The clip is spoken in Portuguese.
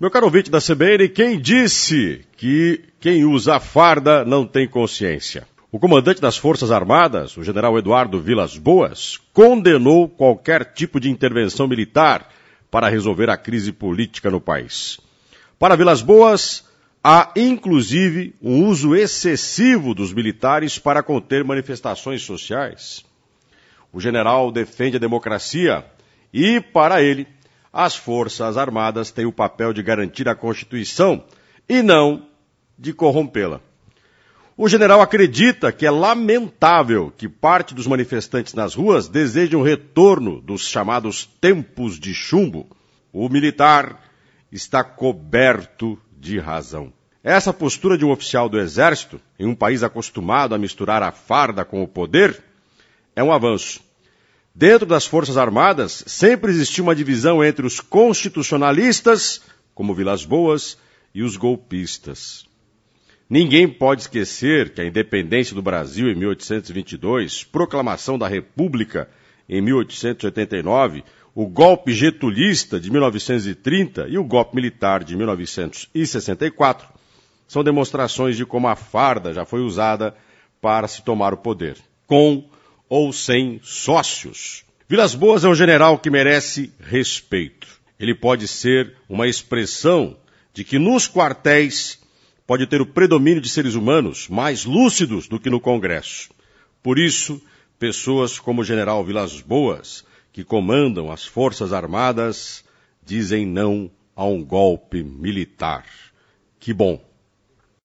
Meu caro ouvinte da CBN, quem disse que quem usa a farda não tem consciência? O comandante das Forças Armadas, o general Eduardo Vilas Boas, condenou qualquer tipo de intervenção militar para resolver a crise política no país. Para Vilas Boas, há inclusive um uso excessivo dos militares para conter manifestações sociais. O general defende a democracia e, para ele, as Forças Armadas têm o papel de garantir a Constituição e não de corrompê-la. O general acredita que é lamentável que parte dos manifestantes nas ruas desejem um retorno dos chamados tempos de chumbo. O militar está coberto de razão. Essa postura de um oficial do Exército, em um país acostumado a misturar a farda com o poder, é um avanço. Dentro das Forças Armadas, sempre existiu uma divisão entre os constitucionalistas, como Vilas Boas, e os golpistas. Ninguém pode esquecer que a independência do Brasil em 1822, proclamação da República em 1889, o golpe getulista de 1930 e o golpe militar de 1964 são demonstrações de como a farda já foi usada para se tomar o poder, com ou sem sócios. Vilas Boas é um general que merece respeito. Ele pode ser uma expressão de que nos quartéis pode ter o predomínio de seres humanos mais lúcidos do que no Congresso. Por isso, pessoas como o general Vilas Boas, que comandam as Forças Armadas, dizem não a um golpe militar. Que bom!